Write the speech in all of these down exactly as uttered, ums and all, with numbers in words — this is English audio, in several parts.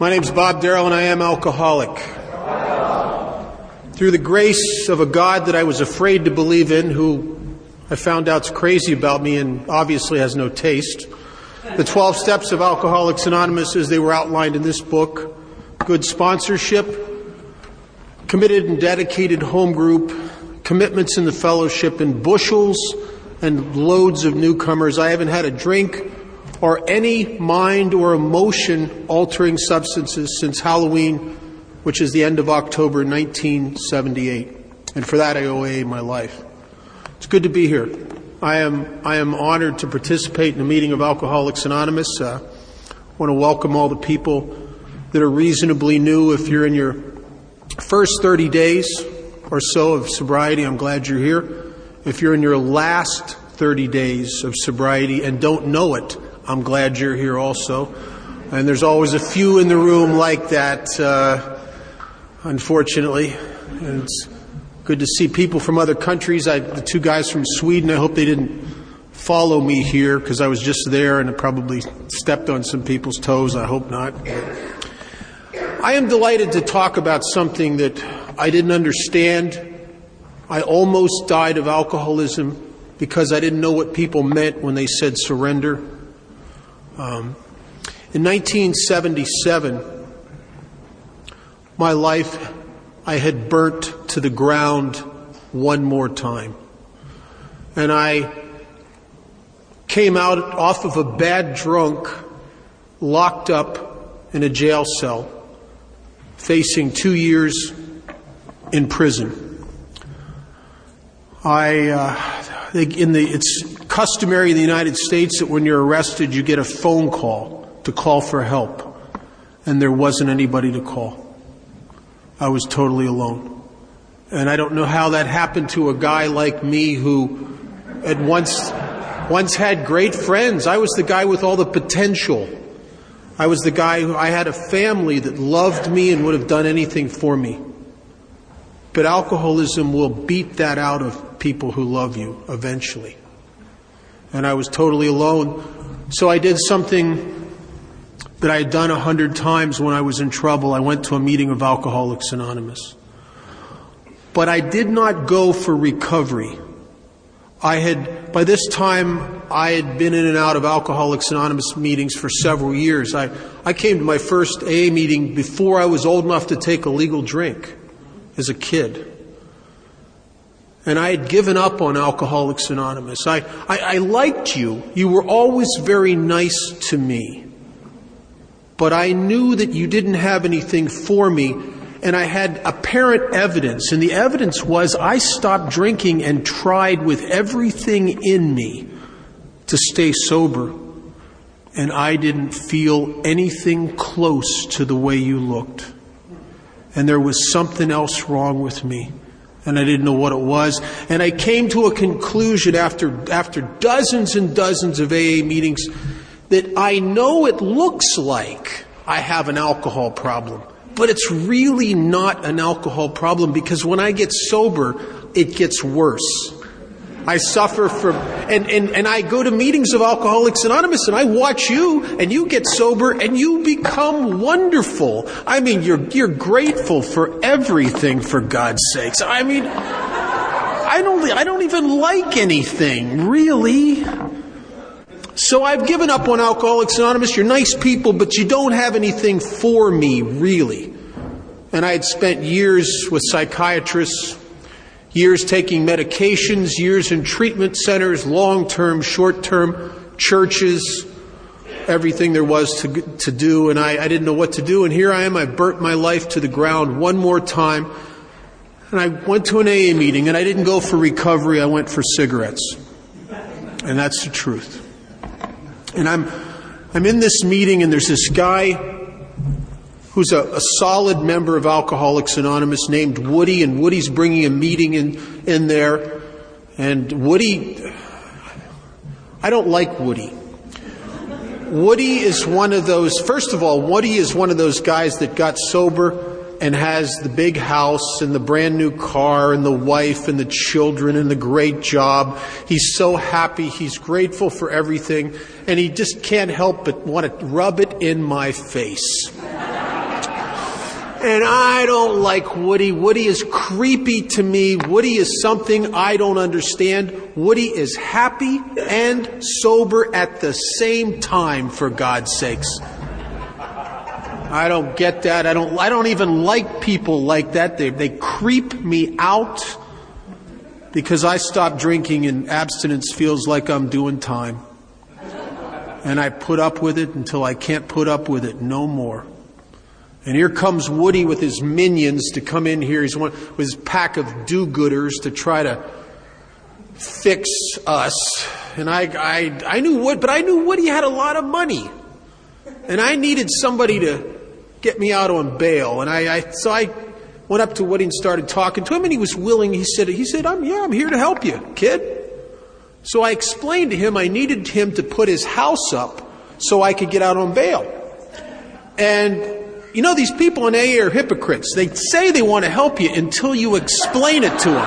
My name's Bob Darrell, and I am alcoholic. Through the grace of a God that I was afraid to believe in, who I found out's crazy about me and obviously has no taste, the twelve steps of Alcoholics Anonymous as they were outlined in this book, good sponsorship, committed and dedicated home group, commitments in the fellowship, and bushels and loads of newcomers. I haven't had a drink or any mind or emotion altering substances since Halloween, which is the end of October nineteen seventy-eight. And for that I owe A A my life. It's good to be here. I am I am honored to participate in a meeting of Alcoholics Anonymous. Uh, I want to welcome all the people that are reasonably new. If you're in your first thirty days or so of sobriety, I'm glad you're here. If you're in your last thirty days of sobriety and don't know it, I'm glad you're here also. And there's always a few in the room like that, uh, unfortunately. And it's good to see people from other countries. I, the two guys from Sweden, I hope they didn't follow me here because I was just there and I probably stepped on some people's toes. I hope not. I am delighted to talk about something that I didn't understand. I almost died of alcoholism because I didn't know what people meant when they said surrender. Um, in nineteen seventy-seven, my life I had burnt to the ground one more time. And I came out off of a bad drunk, locked up in a jail cell, facing two years in prison. I, uh, in the, it's customary in the United States that when you're arrested, you get a phone call to call for help. And there wasn't anybody to call. I was totally alone. And I don't know how that happened to a guy like me who at once, once had great friends. I was the guy with all the potential. I was the guy who, I had a family that loved me and would have done anything for me. But alcoholism will beat that out of people who love you eventually. And I was totally alone. So I did something that I had done a hundred times when I was in trouble. I went to a meeting of Alcoholics Anonymous. But I did not go for recovery. I had, by this time, I had been in and out of Alcoholics Anonymous meetings for several years. I, I came to my first A A meeting before I was old enough to take a legal drink as a kid. And I had given up on Alcoholics Anonymous. I, I, I liked you. You were always very nice to me. But I knew that you didn't have anything for me, and I had apparent evidence. And the evidence was I stopped drinking and tried with everything in me to stay sober. And I didn't feel anything close to the way you looked. And there was something else wrong with me. And I didn't know what it was. And I came to a conclusion after after dozens and dozens of A A meetings that I know it looks like I have an alcohol problem. But it's really not an alcohol problem because when I get sober, it gets worse. I suffer from, and, and, and I go to meetings of Alcoholics Anonymous and I watch you and you get sober and you become wonderful. I mean, you're, you're grateful for everything, for God's sakes. I mean, I don't, I don't even like anything, really. So I've given up on Alcoholics Anonymous. You're nice people, but you don't have anything for me, really. And I had spent years with psychiatrists, years taking medications, years in treatment centers, long-term, short-term, churches, everything there was to to do. And I, I didn't know what to do. And here I am. I burnt my life to the ground one more time. And I went to an A A meeting, and I didn't go for recovery. I went for cigarettes. And that's the truth. And I'm I'm in this meeting, and there's this guy who's a, a solid member of Alcoholics Anonymous named Woody, and Woody's bringing a meeting in, in there. And Woody, I don't like Woody. Woody is one of those, first of all, Woody is one of those guys that got sober and has the big house and the brand new car and the wife and the children and the great job. He's so happy. He's grateful for everything. And he just can't help but want to rub it in my face. And I don't like Woody. Woody is creepy to me. Woody is something I don't understand. Woody is happy and sober at the same time, for God's sakes. I don't get that. I don't I don't even like people like that. They they creep me out because I stopped drinking and abstinence feels like I'm doing time. And I put up with it until I can't put up with it no more. And here comes Woody with his minions to come in here. He's one with his pack of do-gooders to try to fix us. And I, I, I knew Woody, but I knew Woody had a lot of money, and I needed somebody to get me out on bail. And I, I so I went up to Woody and started talking to him, and he was willing. He said, "He said, I'm yeah, I'm here to help you, kid." So I explained to him I needed him to put his house up so I could get out on bail. And you know, these people in A A are hypocrites. They say they want to help you until you explain it to them.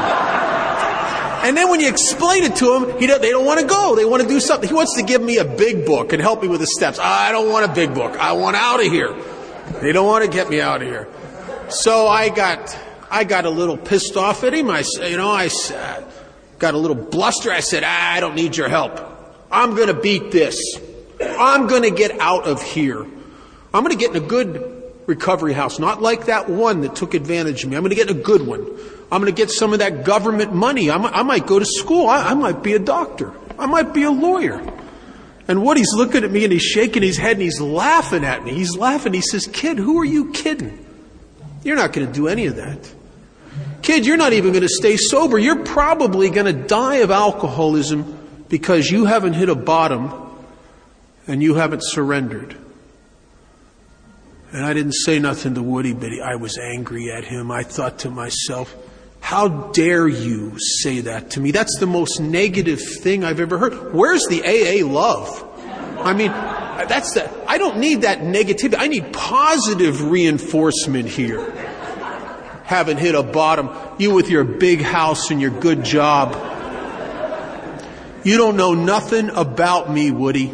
And then when you explain it to them, he don't, they don't want to go. They want to do something. He wants to give me a big book and help me with the steps. I don't want a big book. I want out of here. They don't want to get me out of here. So I got, I got a little pissed off at him. I, you know, I got a little bluster. I said, I don't need your help. I'm going to beat this. I'm going to get out of here. I'm going to get in a good recovery house, not like that one that took advantage of me. I'm going to get a good one. I'm going to get some of that government money. I'm, I might go to school. I, I might be a doctor. I might be a lawyer. And Woody's looking at me and he's shaking his head and he's laughing at me. He's laughing. He says, "Kid, who are you kidding? You're not going to do any of that. Kid, you're not even going to stay sober. You're probably going to die of alcoholism because you haven't hit a bottom and you haven't surrendered." And I didn't say nothing to Woody, but I was angry at him. I thought to myself, how dare you say that to me? That's the most negative thing I've ever heard. Where's the A A love? I mean, that's the, I don't need that negativity. I need positive reinforcement here. Haven't hit a bottom. You with your big house and your good job. You don't know nothing about me, Woody.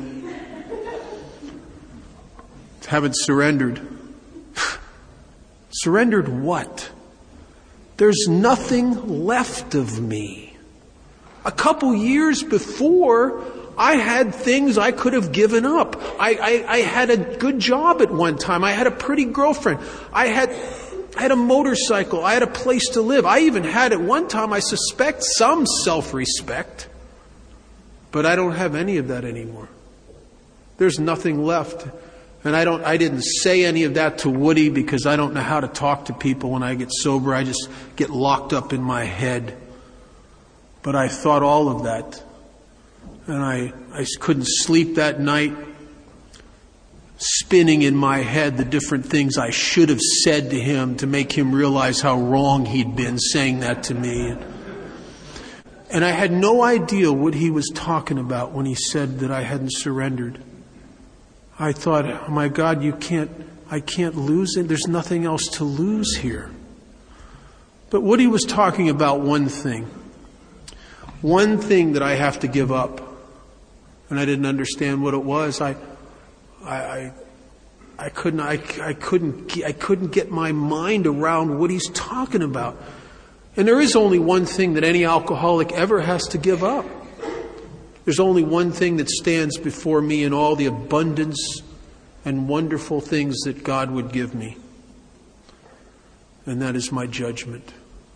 Haven't surrendered. Surrendered what? There's nothing left of me. A couple years before, I had things I could have given up. I, I, I had a good job at one time. I had a pretty girlfriend. I had, I had a motorcycle. I had a place to live. I even had at one time, I suspect, some self-respect. But I don't have any of that anymore. There's nothing left. And I don't, I didn't say any of that to Woody because I don't know how to talk to people when I get sober. I just get locked up in my head. But I thought all of that. And I, I couldn't sleep that night, spinning in my head the different things I should have said to him to make him realize how wrong he'd been saying that to me. And I had no idea what he was talking about when he said that I hadn't surrendered. I thought, oh my God, you can't, I can't lose it. There's nothing else to lose here. But Woody was talking about one thing. One thing that I have to give up. And I didn't understand what it was. I, I, I, I couldn't, I, I couldn't, I couldn't get my mind around what he's talking about. And there is only one thing that any alcoholic ever has to give up. There's only one thing that stands before me in all the abundance and wonderful things that God would give me. And that is my judgment.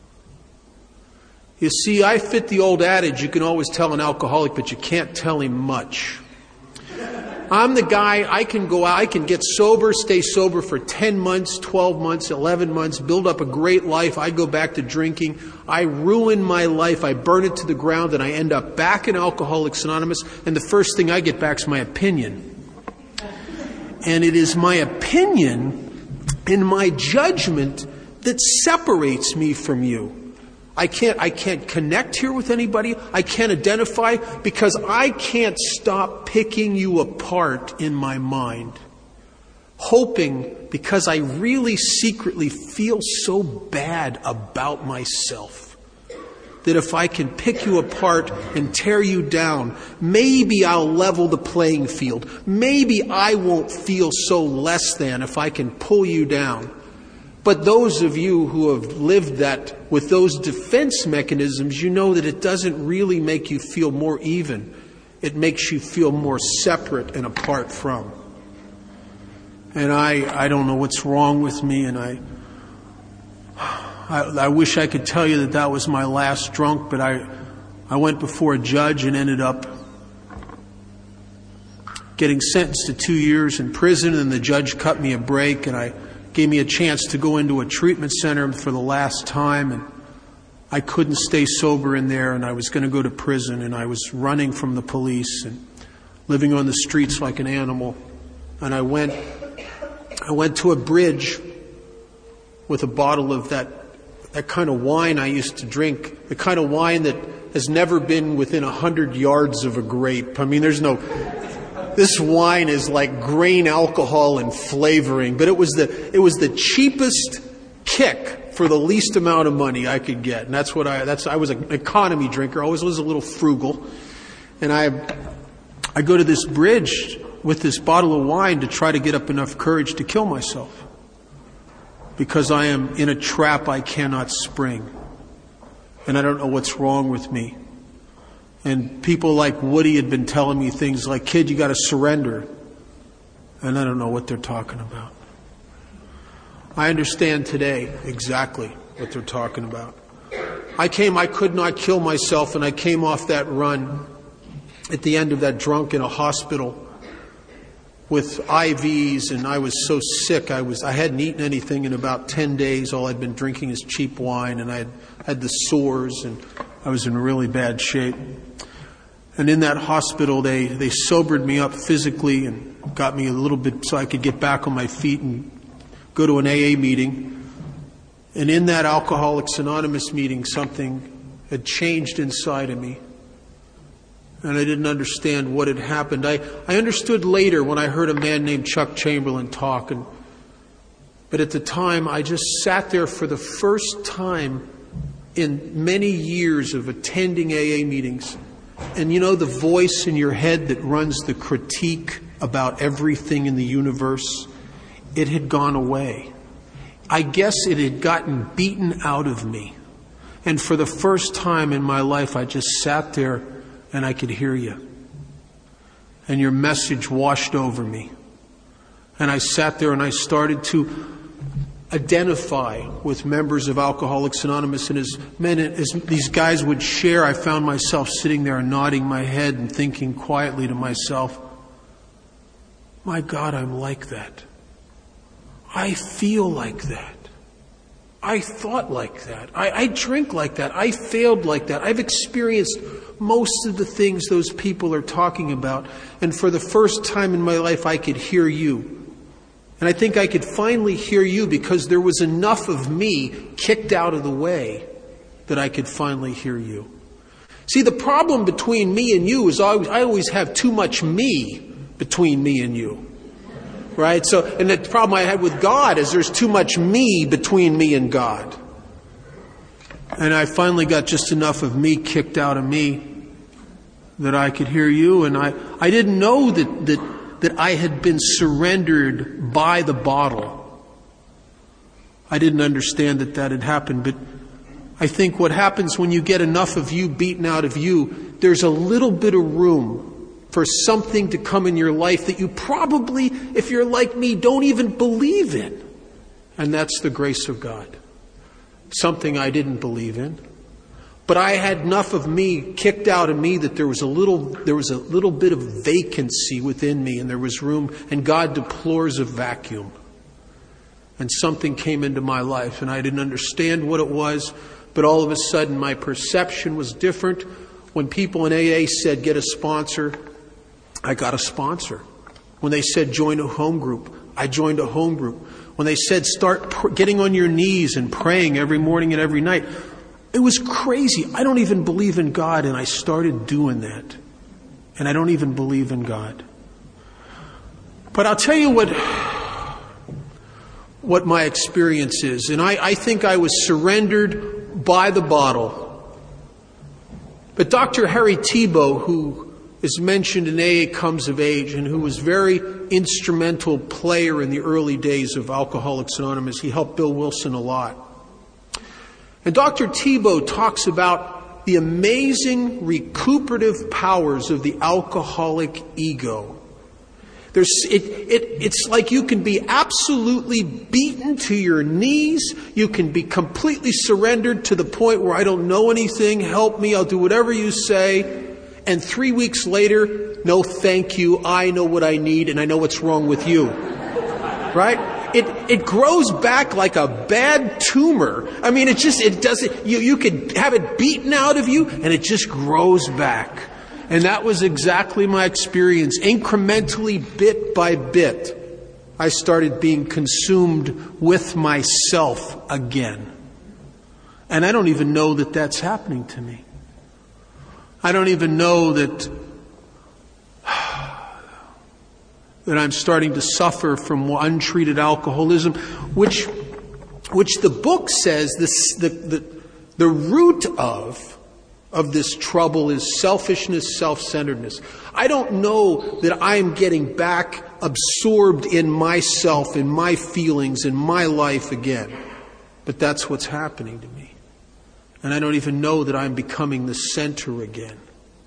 You see, I fit the old adage, you can always tell an alcoholic, but you can't tell him much. I'm the guy, I can go out, I can get sober, stay sober for ten months, twelve months, eleven months, build up a great life. I go back to drinking. I ruin my life. I burn it to the ground and I end up back in Alcoholics Anonymous. And the first thing I get back is my opinion. And it is my opinion and my judgment that separates me from you. I can't, I can't connect here with anybody. I can't identify because I can't stop picking you apart in my mind. Hoping, because I really secretly feel so bad about myself, that if I can pick you apart and tear you down, maybe I'll level the playing field. Maybe I won't feel so less than if I can pull you down. But those of you who have lived that with those defense mechanisms, you know that it doesn't really make you feel more even. It makes you feel more separate and apart from. And I, I don't know what's wrong with me, and I, I, I wish I could tell you that that was my last drunk, but I, I went before a judge and ended up getting sentenced to two years in prison, and the judge cut me a break, and I gave me a chance to go into a treatment center for the last time, and I couldn't stay sober in there, and I was going to go to prison, and I was running from the police and living on the streets like an animal. And I went, I went to a bridge with a bottle of that, that kind of wine I used to drink, the kind of wine that has never been within a hundred yards of a grape. I mean, there's no... This wine is like grain alcohol and flavoring, but it was the it was the cheapest kick for the least amount of money I could get, and that's what I that's I was an economy drinker. I always was a little frugal, and I I go to this bridge with this bottle of wine to try to get up enough courage to kill myself, because I am in a trap I cannot spring, and I don't know what's wrong with me. And people like Woody had been telling me things like, kid, you got to surrender. And I don't know what they're talking about. I understand today exactly what they're talking about. I came, I could not kill myself, and I came off that run at the end of that drunk in a hospital with I Vs, and I was so sick. I was I hadn't eaten anything in about ten days. All I'd been drinking is cheap wine, and I had had the sores, and I was in really bad shape. And in that hospital, they, they sobered me up physically and got me a little bit so I could get back on my feet and go to an A A meeting. And in that Alcoholics Anonymous meeting, something had changed inside of me. And I didn't understand what had happened. I, I understood later when I heard a man named Chuck Chamberlain talk. And, but at the time, I just sat there for the first time in many years of attending A A meetings. And you know the voice in your head that runs the critique about everything in the universe? It had gone away. I guess it had gotten beaten out of me. And for the first time in my life, I just sat there and I could hear you. And your message washed over me. And I sat there and I started to identify with members of Alcoholics Anonymous, and as men, as these guys would share, I found myself sitting there and nodding my head and thinking quietly to myself, my God, I'm like that. I feel like that. I thought like that. I, I drink like that. I failed like that. I've experienced most of the things those people are talking about, and for the first time in my life, I could hear you. And I think I could finally hear you because there was enough of me kicked out of the way that I could finally hear you. See, the problem between me and you is I always have too much me between me and you. Right? So, and the problem I had with God is there's too much me between me and God. And I finally got just enough of me kicked out of me that I could hear you. And I, I didn't know that, that that I had been surrendered by the bottle. I didn't understand that that had happened, but I think what happens when you get enough of you beaten out of you, there's a little bit of room for something to come in your life that you probably, if you're like me, don't even believe in. And that's the grace of God. Something I didn't believe in. But I had enough of me kicked out of me that there was a little, there was a little bit of vacancy within me, and there was room, and God deplores a vacuum. And something came into my life, and I didn't understand what it was, but all of a sudden my perception was different. When people in A A said, get a sponsor, I got a sponsor. When they said, join a home group, I joined a home group. When they said, start pr- getting on your knees and praying every morning and every night, it was crazy. I don't even believe in God, and I started doing that. And I don't even believe in God. But I'll tell you what, what my experience is. And I, I think I was surrendered by the bottle. But Doctor Harry Tiebout, who is mentioned in A A Comes of Age, and who was very instrumental player in the early days of Alcoholics Anonymous. He helped Bill Wilson a lot. And Doctor Tiebout talks about the amazing recuperative powers of the alcoholic ego. There's, it, it, it's like you can be absolutely beaten to your knees. You can be completely surrendered to the point where I don't know anything. Help me. I'll do whatever you say. And three weeks later, no thank you. I know what I need and I know what's wrong with you. Right? It, it grows back like a bad tumor. I mean, it just, it doesn't, you, you could have it beaten out of you and it just grows back. And that was exactly my experience. Incrementally, bit by bit, I started being consumed with myself again. And I don't even know that that's happening to me. I don't even know that that I'm starting to suffer from untreated alcoholism, which which the book says this, the, the, the root of of this trouble is selfishness, self-centeredness. I don't know that I'm getting back absorbed in myself, in my feelings, in my life again. But that's what's happening to me. And I don't even know that I'm becoming the center again.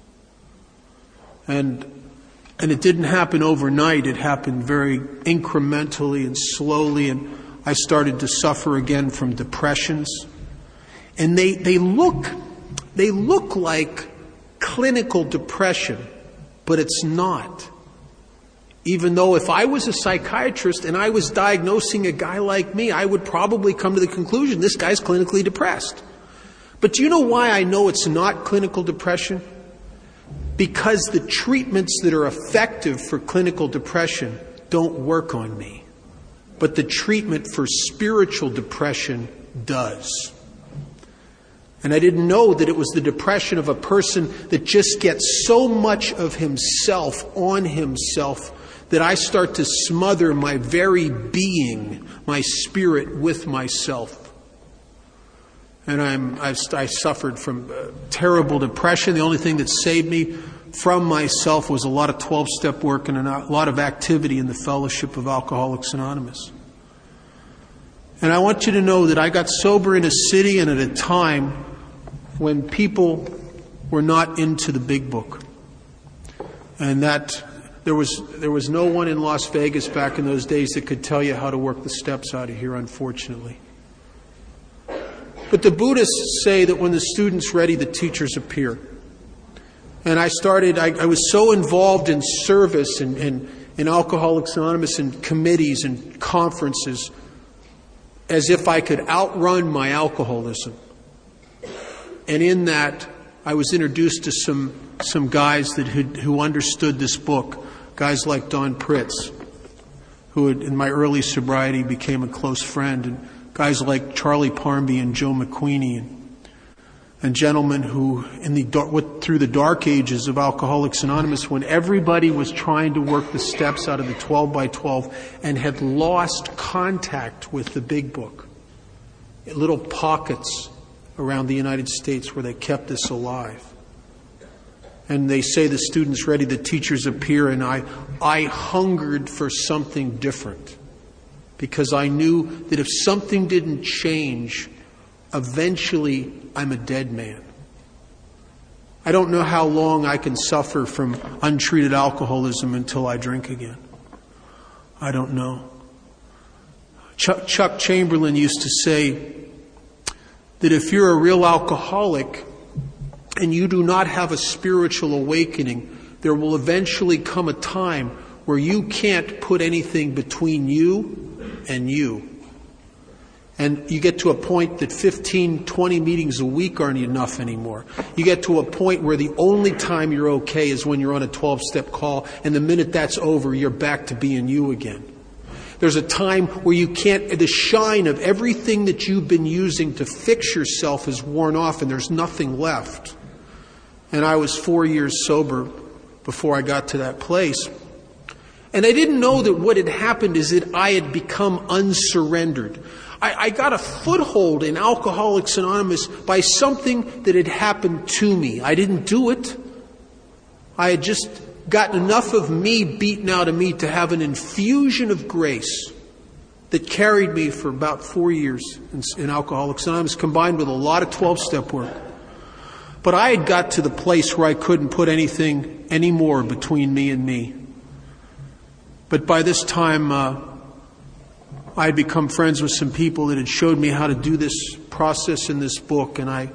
And and it didn't happen overnight. It happened very incrementally and slowly. And I started to suffer again from depressions. And they, they look... They look like clinical depression, but it's not. Even though if I was a psychiatrist and I was diagnosing a guy like me, I would probably come to the conclusion this guy's clinically depressed. But do you know why I know it's not clinical depression? Because the treatments that are effective for clinical depression don't work on me. But the treatment for spiritual depression does. And I didn't know that it was the depression of a person that just gets so much of himself on himself that I start to smother my very being, my spirit with myself. And I'm, I've, I suffered from uh, terrible depression. The only thing that saved me from myself was a lot of twelve-step work and a lot of activity in the fellowship of Alcoholics Anonymous. And I want you to know that I got sober in a city and at a time when people were not into the big book. And that there was there was no one in Las Vegas back in those days that could tell you how to work the steps out of here, unfortunately. But the Buddhists say that when the student's ready, the teachers appear. And I started, I, I was so involved in service and in, in Alcoholics Anonymous and committees and conferences as if I could outrun my alcoholism. And in that, I was introduced to some some guys that who, who understood this book, guys like Don Pritz, who had, in my early sobriety became a close friend, and guys like Charlie Parmby and Joe McQueenie, and, and gentlemen who, in the dark, through the dark ages of Alcoholics Anonymous, when everybody was trying to work the steps out of the twelve by twelve and had lost contact with the big book, little pockets around the United States where they kept this alive. And they say the student's ready, the teachers appear, and I, I hungered for something different because I knew that if something didn't change, eventually I'm a dead man. I don't know how long I can suffer from untreated alcoholism until I drink again. I don't know. Chuck, Chuck Chamberlain used to say that if you're a real alcoholic and you do not have a spiritual awakening, there will eventually come a time where you can't put anything between you and you. And you get to a point that fifteen, twenty meetings a week aren't enough anymore. You get to a point where the only time you're okay is when you're on a twelve-step call, and the minute that's over, you're back to being you again. There's a time where you can't, the shine of everything that you've been using to fix yourself is worn off and there's nothing left. And I was four years sober before I got to that place. And I didn't know that what had happened is that I had become unsurrendered. I, I got a foothold in Alcoholics Anonymous by something that had happened to me. I didn't do it. I had just gotten enough of me beaten out of me to have an infusion of grace that carried me for about four years in, in Alcoholics Anonymous, combined with a lot of twelve-step work. But I had got to the place where I couldn't put anything anymore between me and me. But by this time, uh, I had become friends with some people that had showed me how to do this process in this book, and I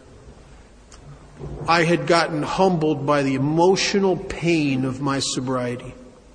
I had gotten humbled by the emotional pain of my sobriety.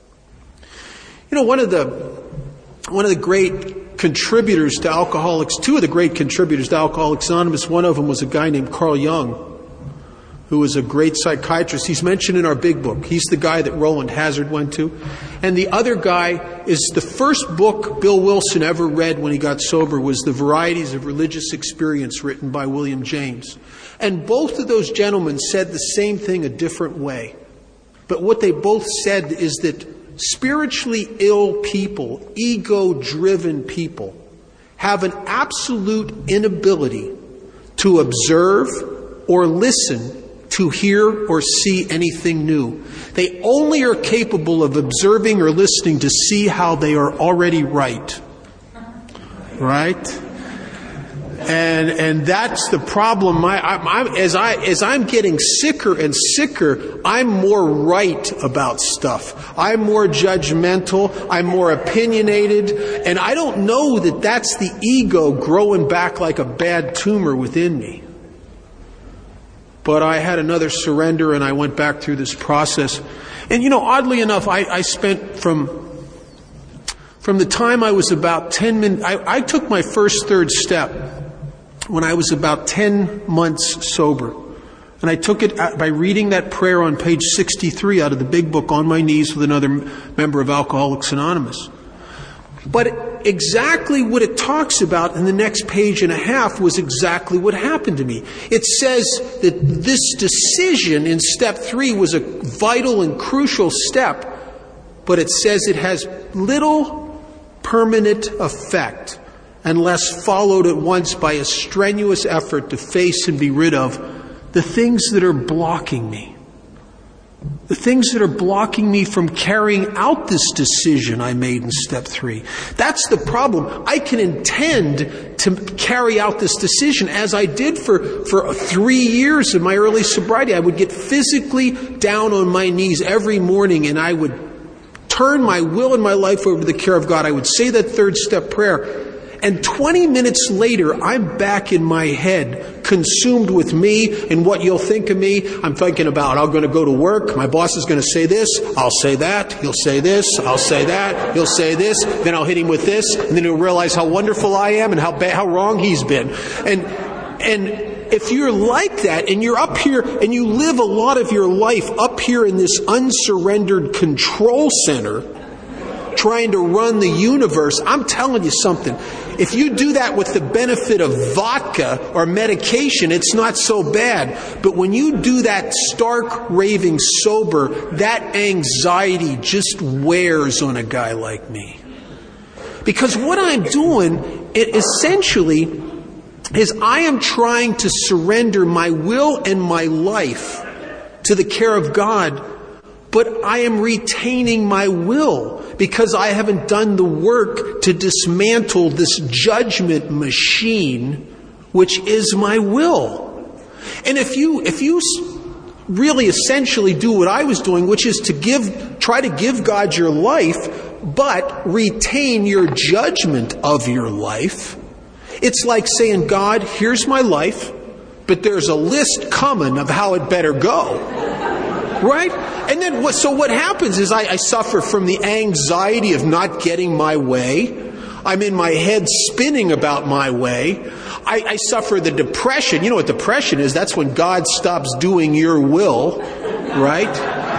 You know, one of the one of the great contributors to Alcoholics, two of the great contributors to Alcoholics Anonymous, one of them was a guy named Carl Jung, who was a great psychiatrist. He's mentioned in our big book. He's the guy that Roland Hazard went to. And the other guy is the first book Bill Wilson ever read when he got sober was The Varieties of Religious Experience, written by William James. And both of those gentlemen said the same thing a different way. But what they both said is that spiritually ill people, ego-driven people, have an absolute inability to observe or listen to hear or see anything new. They only are capable of observing or listening to see how they are already right. Right? And and that's the problem. I, I, I, as I as I'm getting sicker and sicker, I'm more right about stuff. I'm more judgmental. I'm more opinionated, and I don't know that that's the ego growing back like a bad tumor within me. But I had another surrender, and I went back through this process. And you know, oddly enough, I, I spent from from the time I was about ten minutes. I, I took my first third step when I was about ten months sober. And I took it by reading that prayer on page sixty-three out of the big book, on my knees with another member of Alcoholics Anonymous. But exactly what it talks about in the next page and a half was exactly what happened to me. It says that this decision in step three was a vital and crucial step, but it says it has little permanent effect unless followed at once by a strenuous effort to face and be rid of the things that are blocking me. The things that are blocking me from carrying out this decision I made in step three. That's the problem. I can intend to carry out this decision as I did for, for three years of my early sobriety. I would get physically down on my knees every morning, and I would turn my will and my life over to the care of God. I would say that third step prayer. And twenty minutes later, I'm back in my head, consumed with me and what you'll think of me. I'm thinking about, I'm going to go to work. My boss is going to say this. I'll say that. He'll say this. I'll say that. He'll say this. Then I'll hit him with this. And then he'll realize how wonderful I am and how bad, how wrong he's been. And, and if you're like that and you're up here and you live a lot of your life up here in this unsurrendered control center, trying to run the universe, I'm telling you something. If you do that with the benefit of vodka or medication, it's not so bad. But when you do that stark, raving sober, that anxiety just wears on a guy like me. Because what I'm doing, it essentially, is I am trying to surrender my will and my life to the care of God, but I am retaining my will because I haven't done the work to dismantle this judgment machine, which is my will. And if you, if you really essentially do what I was doing, which is to give, try to give God your life, but retain your judgment of your life, it's like saying, God, here's my life, but there's a list coming of how it better go. Right? And then, what, so what happens is I, I suffer from the anxiety of not getting my way. I'm in my head spinning about my way. I, I suffer the depression. You know what depression is? That's when God stops doing your will. Right?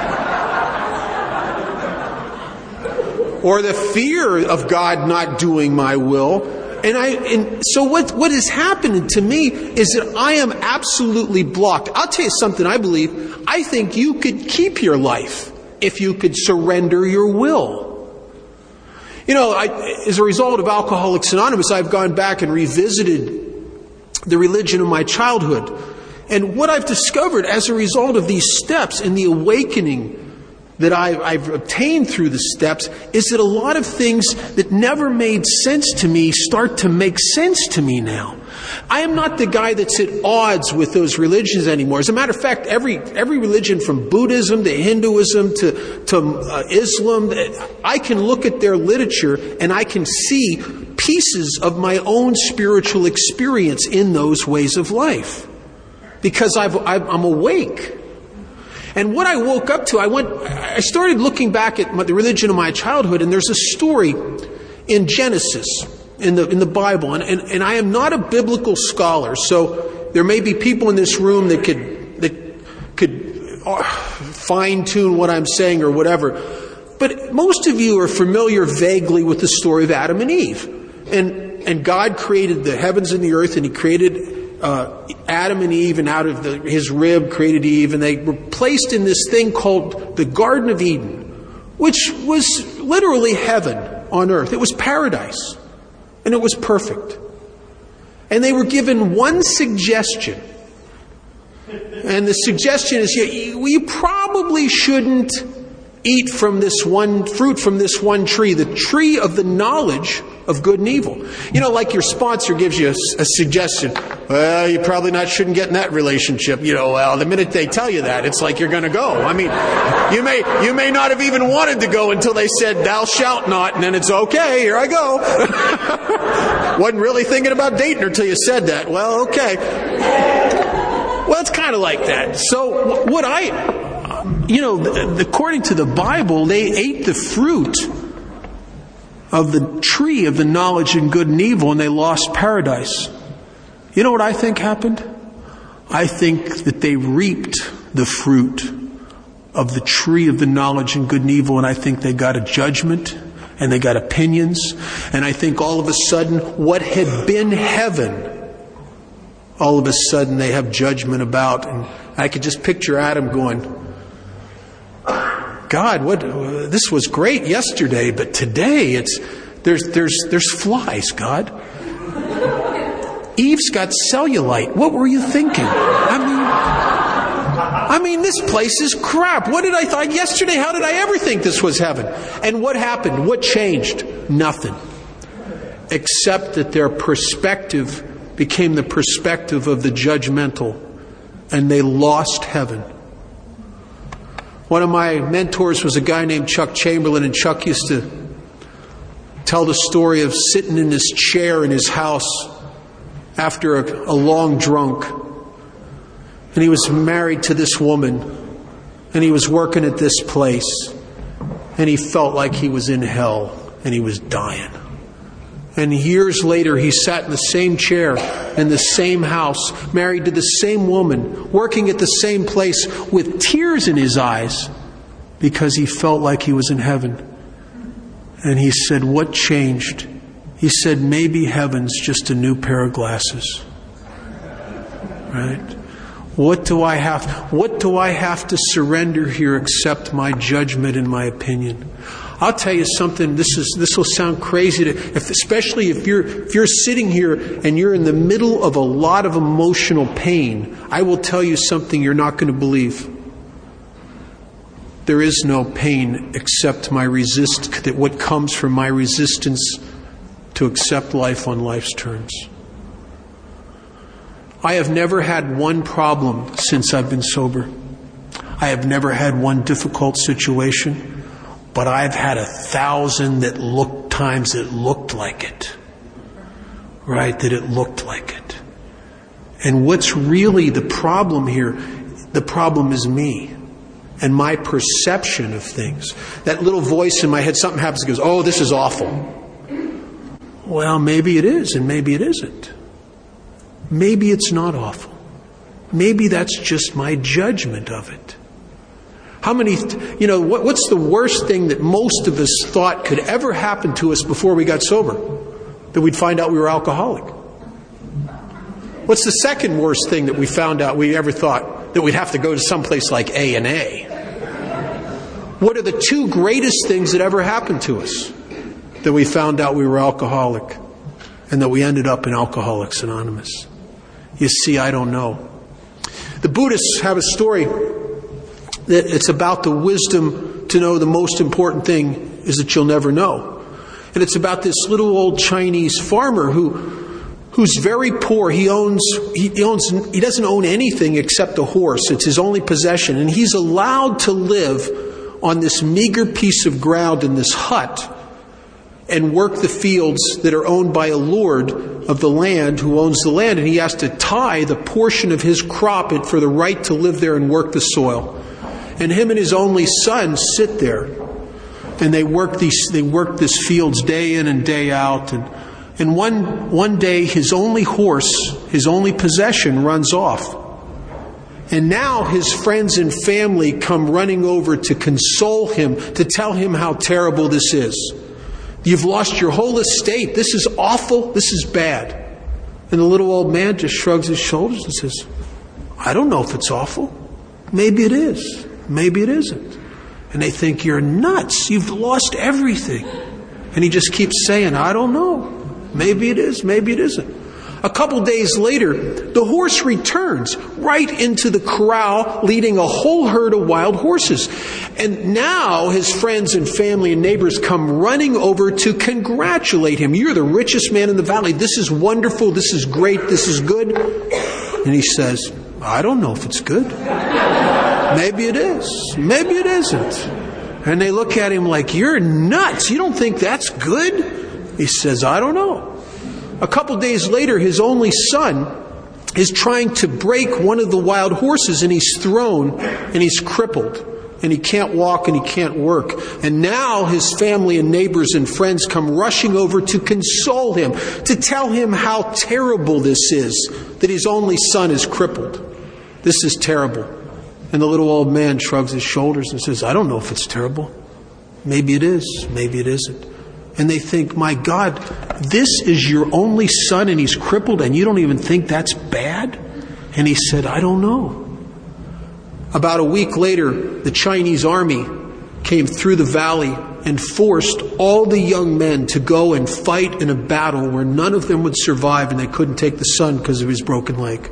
Or the fear of God not doing my will. And I, and so what, what is happening to me is that I am absolutely blocked. I'll tell you something I believe. I think you could keep your life if you could surrender your will. You know, I, as a result of Alcoholics Anonymous, I've gone back and revisited the religion of my childhood. And what I've discovered as a result of these steps and the awakening that I, I've obtained through the steps is that a lot of things that never made sense to me start to make sense to me now. I am not the guy that's at odds with those religions anymore. As a matter of fact, every every religion from Buddhism to Hinduism to, to uh, Islam, I can look at their literature and I can see pieces of my own spiritual experience in those ways of life. Because I've, I'm awake. And what I woke up to, I went, I started looking back at my, the religion of my childhood, and there's a story in Genesis, in the in the Bible, and, and, and I am not a biblical scholar, so there may be people in this room that could that could fine tune what I'm saying or whatever. But most of you are familiar vaguely with the story of Adam and Eve, and and God created the heavens and the earth, and He created Uh, Adam and Eve, and out of the, his rib created Eve, and they were placed in this thing called the Garden of Eden, which was literally heaven on earth. It was paradise, and it was perfect. And they were given one suggestion. And the suggestion is, you, you probably shouldn't eat from this one fruit from this one tree, the tree of the knowledge of good and evil. You know, like your sponsor gives you a, a suggestion. Well, you probably not shouldn't get in that relationship. You know, well, the minute they tell you that, it's like you're going to go. I mean, you may you may not have even wanted to go until they said, "Thou shalt not," and then it's okay. Here I go. Wasn't really thinking about dating her till you said that. Well, okay. Well, it's kind of like that. So what I. You know, according to the Bible, they ate the fruit of the tree of the knowledge of good and evil, and they lost paradise. You know what I think happened? I think that they reaped the fruit of the tree of the knowledge of good and evil, and I think they got a judgment, and they got opinions, and I think all of a sudden, what had been heaven, all of a sudden they have judgment about. And I could just picture Adam going, God, what? Uh, this was great yesterday, but today it's there's there's there's flies. God, Eve's got cellulite. What were you thinking? I mean, I mean, this place is crap. What did I thought yesterday? How did I ever think this was heaven? And what happened? What changed? Nothing, except that their perspective became the perspective of the judgmental, and they lost heaven. One of my mentors was a guy named Chuck Chamberlain, and Chuck used to tell the story of sitting in his chair in his house after a, a long drunk. And he was married to this woman, and he was working at this place, and he felt like he was in hell, and he was dying. And years later, he sat in the same chair, in the same house, married to the same woman, working at the same place with tears in his eyes because he felt like he was in heaven. And he said, what changed? He said, maybe heaven's just a new pair of glasses. Right? What do I have, what do I have to surrender here except my judgment and my opinion? I'll tell you something. This is this will sound crazy, to, if, especially if you're if you're sitting here and you're in the middle of a lot of emotional pain. I will tell you something you're not going to believe. There is no pain except my resist. That what comes from my resistance to accept life on life's terms. I have never had one problem since I've been sober. I have never had one difficult situation. But I've had a thousand that looked times that looked like it. Right? That it looked like it. And what's really the problem here? The problem is me. And my perception of things. That little voice in my head, something happens, it goes, oh, this is awful. Well, maybe it is, and maybe it isn't. Maybe it's not awful. Maybe that's just my judgment of it. How many, you know, what, what's the worst thing that most of us thought could ever happen to us before we got sober? That we'd find out we were alcoholic. What's the second worst thing that we found out we ever thought? That we'd have to go to someplace like A and A. What are the two greatest things that ever happened to us? That we found out we were alcoholic and that we ended up in Alcoholics Anonymous. You see, I don't know. The Buddhists have a story that it's about the wisdom to know the most important thing is that you'll never know. And it's about this little old Chinese farmer who who's very poor. He owns he owns he doesn't own anything except a horse. It's his only possession, and he's allowed to live on this meager piece of ground in this hut and work the fields that are owned by a lord of the land who owns the land, and he has to tie the portion of his crop for the right to live there and work the soil. And him and his only son sit there, and they work these they work this fields day in and day out. And and one one day his only horse, his only possession, runs off. And now his friends and family come running over to console him, to tell him how terrible this is. You've lost your whole estate. This is awful. This is bad. And the little old man just shrugs his shoulders and says, I don't know if it's awful. Maybe it is. Maybe it isn't. And they think, you're nuts. You've lost everything. And he just keeps saying, I don't know. Maybe it is. Maybe it isn't. A couple days later, the horse returns right into the corral, leading a whole herd of wild horses. And now his friends and family and neighbors come running over to congratulate him. You're the richest man in the valley. This is wonderful. This is great. This is good. And he says, I don't know if it's good. Maybe it is. Maybe it isn't. And they look at him like, you're nuts. You don't think that's good? He says, I don't know. A couple days later, his only son is trying to break one of the wild horses, and he's thrown and he's crippled and he can't walk and he can't work. And now his family and neighbors and friends come rushing over to console him, to tell him how terrible this is, that his only son is crippled. This is terrible. And the little old man shrugs his shoulders and says, I don't know if it's terrible. Maybe it is. Maybe it isn't. And they think, my God, this is your only son and he's crippled and you don't even think that's bad? And he said, I don't know. About a week later, the Chinese army came through the valley and forced all the young men to go and fight in a battle where none of them would survive, and they couldn't take the son because of his broken leg.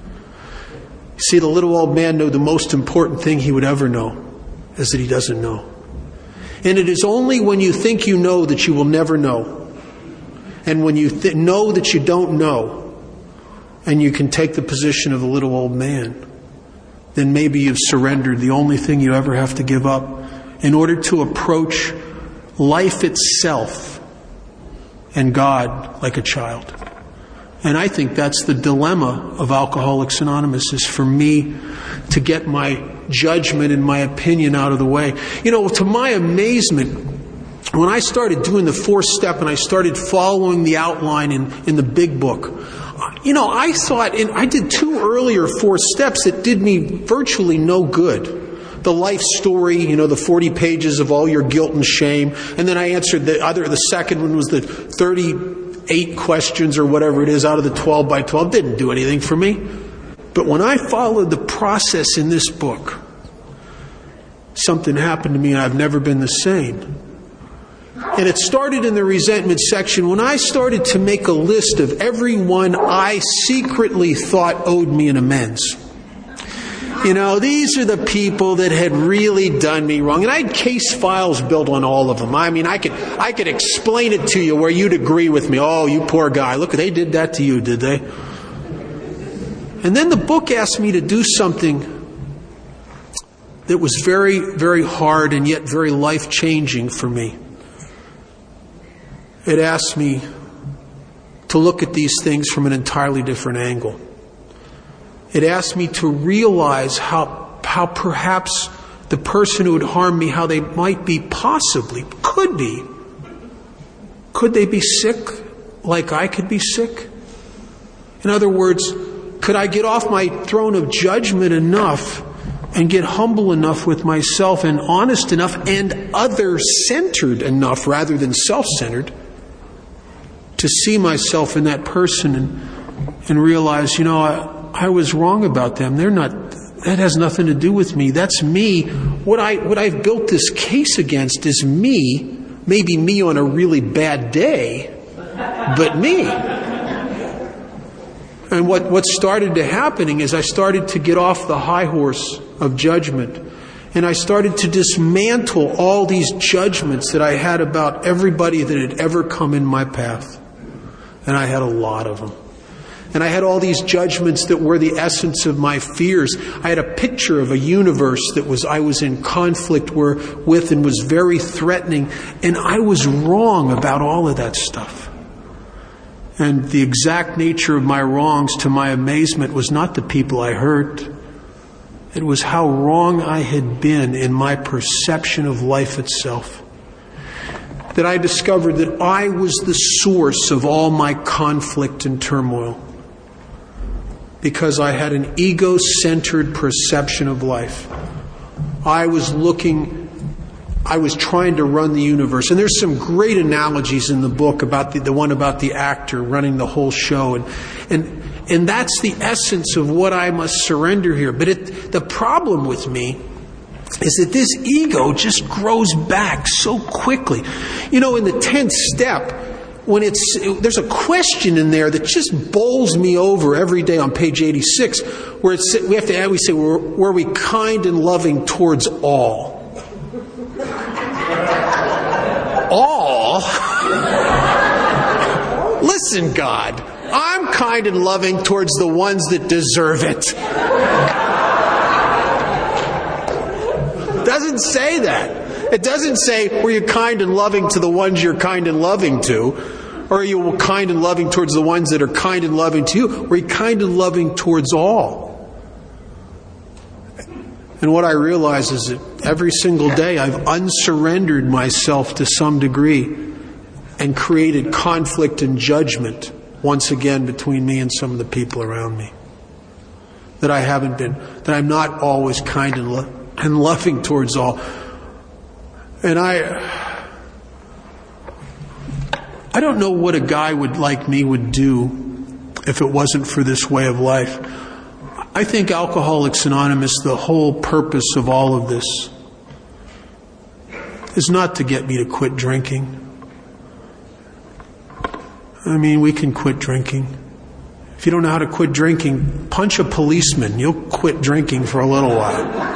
See, the little old man knew the most important thing he would ever know is that he doesn't know. And it is only when you think you know that you will never know. And when you th- know that you don't know, and you can take the position of the little old man, then maybe you've surrendered the only thing you ever have to give up in order to approach life itself and God like a child. And I think that's the dilemma of Alcoholics Anonymous, is for me to get my judgment and my opinion out of the way. You know, to my amazement, when I started doing the fourth step and I started following the outline in, in the big book, you know, I thought, and I did two earlier four steps that did me virtually no good. The life story, you know, the forty pages of all your guilt and shame. And then I answered the other, the second one was the thirty-eight questions or whatever it is out of the twelve by twelve. Didn't do anything for me. But when I followed the process in this book, something happened to me and I've never been the same. And it started in the resentment section when I started to make a list of everyone I secretly thought owed me an amends. You know, these are the people that had really done me wrong. And I had case files built on all of them. I mean, I could I could explain it to you where you'd agree with me. Oh, you poor guy. Look, they did that to you, did they? And then the book asked me to do something that was very, very hard and yet very life-changing for me. It asked me to look at these things from an entirely different angle. It asked me to realize how, how perhaps the person who had harmed me, how they might be possibly, could be, could they be sick like I could be sick? In other words, could I get off my throne of judgment enough and get humble enough with myself and honest enough and other-centered enough rather than self-centered to see myself in that person and, and realize, you know, I, I was wrong about them. They're not, that has nothing to do with me. That's me. What I, what I've built this case against is me, maybe me on a really bad day, but me. And what, what started to happening is I started to get off the high horse of judgment. And I started to dismantle all these judgments that I had about everybody that had ever come in my path. And I had a lot of them. And I had all these judgments that were the essence of my fears. I had a picture of a universe that was I was in conflict were, with and was very threatening. And I was wrong about all of that stuff. And the exact nature of my wrongs, to my amazement, was not the people I hurt. It was how wrong I had been in my perception of life itself. That I discovered that I was the source of all my conflict and turmoil. Because I had an ego-centered perception of life. I was looking, I was trying to run the universe. And there's some great analogies in the book about the, the one about the actor running the whole show. And, and, and that's the essence of what I must surrender here. But it, the problem with me is that this ego just grows back so quickly. You know, in the tenth step, when it's, there's a question in there that just bowls me over every day on page eighty-six, where it's, we have to add, we say, were, were we kind and loving towards all? All? Listen, God, I'm kind and loving towards the ones that deserve it. It doesn't say that. It doesn't say, were you kind and loving to the ones you're kind and loving to? Or are you kind and loving towards the ones that are kind and loving to you? Or are you kind and loving towards all? And what I realize is that every single day I've unsurrendered myself to some degree and created conflict and judgment once again between me and some of the people around me. That I haven't been, that I'm not always kind and, lo- and loving towards all. And I, I don't know what a guy would like me would do if it wasn't for this way of life. I think Alcoholics Anonymous, the whole purpose of all of this is not to get me to quit drinking. I mean, we can quit drinking. If you don't know how to quit drinking, punch a policeman. You'll quit drinking for a little while.